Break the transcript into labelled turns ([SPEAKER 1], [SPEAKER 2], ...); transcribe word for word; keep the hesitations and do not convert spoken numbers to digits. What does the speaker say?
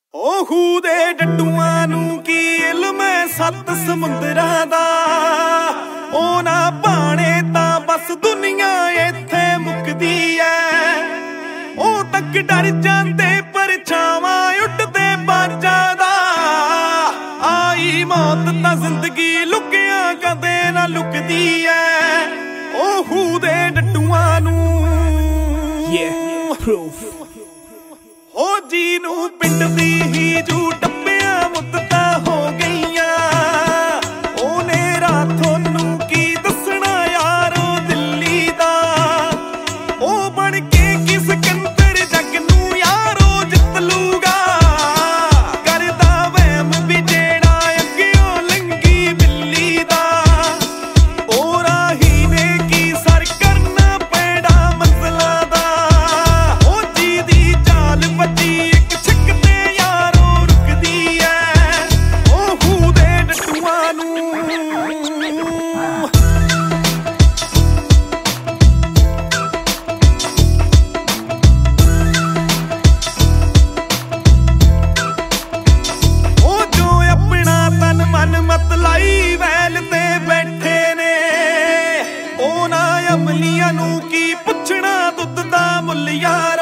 [SPEAKER 1] ਉਹ ਖੂਹ ਦੇ ਡੱਡੂਆਂ ਨੂੰ ਕੀ ਇਲਮ ਹੈ ਸੱਤ ਸਮੁੰਦਰਾਂ ਦਾ। ਉਹ ਨਾ ਭਾਣੇ ਤਾਂ ਬਸ ਦੁਨੀਆ ਇੱਥੇ ਮੁੱਕਦੀ ਐ। ਉਹ ਤੱਕ ਡਰ ਜਾਂਦੇ ਪਰਛਾਵਾਂ ਉੱਡਦੇ ਬਾਜਾਂ ਦਾ। ਆਈ ਮੌਤ ਤਾਂ ਜ਼ਿੰਦਗੀ ਲੁਕਿਆ ਕਦੇ ਨਾ ਲੁਕਦੀ ਐ। ਉਹ ਖੂਹ ਦੇ ਡੱਡੂਆਂ ਨੂੰ ਹੋ ਜੀ ਨੂੰ ਪਿੰਡ ਦੀ ਹੀ ਜੂ ਟੱਪਿਆ ਮੁੱਦਤਾਂ ਹੋ ਗਈਆਂ। ਉਹਨੇ ਰਾਤ ਤੁਹਾਨੂੰ ਕੀ ਦੱਸਣਾ ਯਾਰੋ ਦਿੱਲੀ ਦਾ। ਉਹ ਬਣ ਕੇ ਕਿਸ ਕੰਤਰ ਜੱਗ ਨੂੰ ਯਾਰੋ ਜਿੱਤ ਲੂਗਾ। ਕਰਦਾ ਵਹਿਮ ਵੀ ਜਿਹੜਾ ਅੱਗਿਓਂ ਲੰਗੀ ਬਿੱਲੀ ਦਾ। ਉਹ ਰਾਹੀ ਨੇ ਕੀ ਸਰ ਕਰਨਾ ਪੈਣਾ ਮੰਜ਼ਲਾਂ ਦਾ। ਉਹ ਜੀ ਦੀ ਚਾਲ ਬੱਜੀ ਇੱਕ ਛਿੱਕ ਤੇ ਯਾਰੋ ਰੁਕਦੀ ਐ। ਉਹ ਖੂਹ ਦੇ ਡੱਡੂਆਂ ਨੂੰ ਉਹ ਜੋ ਆਪਣਾ ਤਨ ਮਨ ਮਤਲਾਈ ਵੈਲ ਤੇ ਬੈਠੇ ਨੇ। ਉਹਨਾਂ ਅਮਲੀਆਂ ਨੂੰ ਕੀ ਪੁੱਛਣਾ ਦੁੱਧ ਦਾ ਮੁੱਲ ਯਾਰ।